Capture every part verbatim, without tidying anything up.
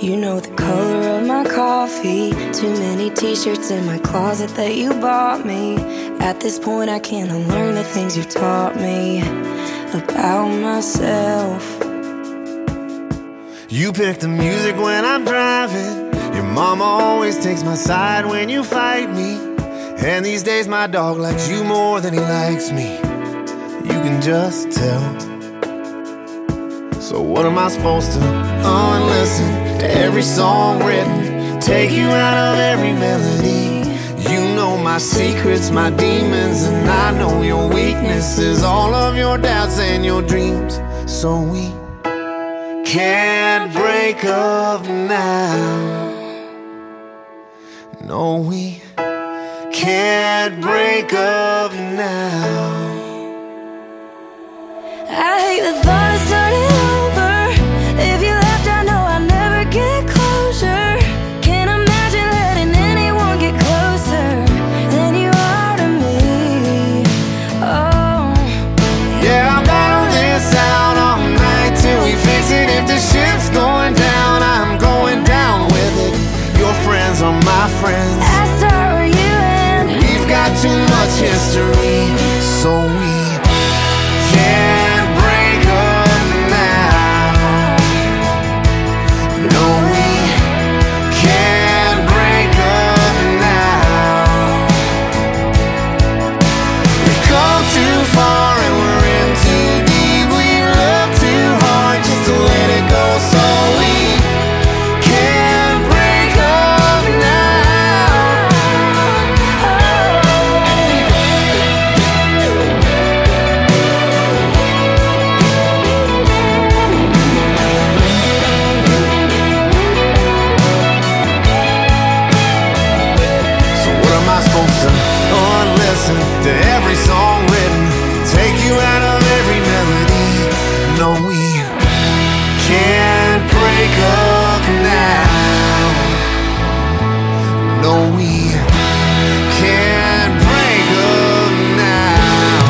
You know the color of my coffee. Too many t-shirts in my closet that you bought me. At this point I can't unlearn the things you taught me about myself. You pick the music when I'm driving. Your mama always takes my side when you fight me. And these days my dog likes you more than he likes me. You can just tell. So what am I supposed to unlisten to every song written, take you out of every melody? You know my secrets, my demons, and I know your weaknesses, all of your doubts and your dreams. So we can't break up now. No, we can't break up now. I hate the thought of starting over. If you left, I know I'll never get closure. Can't imagine letting anyone get closer than you are to me. Oh, yeah, I'll battle this out all night till we fix it. If the ship's going down, I'm going down with it. Your friends are my friends. I start where you end. We've got too much history, so we can't break up now. No, we can't break up now. We've come too far and we're in too deep. We love too hard just to let it go, so we can't break up now. So what am I supposed to unlisten to every song written, take you out of every melody? No, we can't break up now. No, we can't break up now.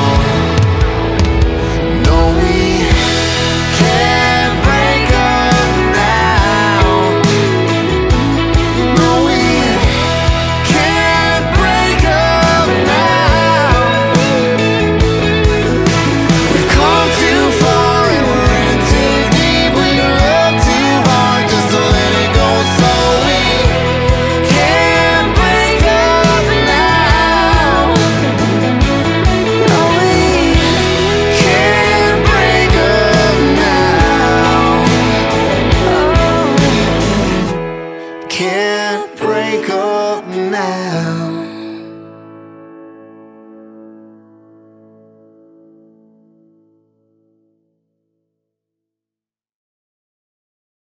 No, we can't break up now. No, we can't break up now. We've come too far and we're in too deep. We love too hard just to let it go, so we can't break up now. no, we Can't break up now. oh. Can't break up now.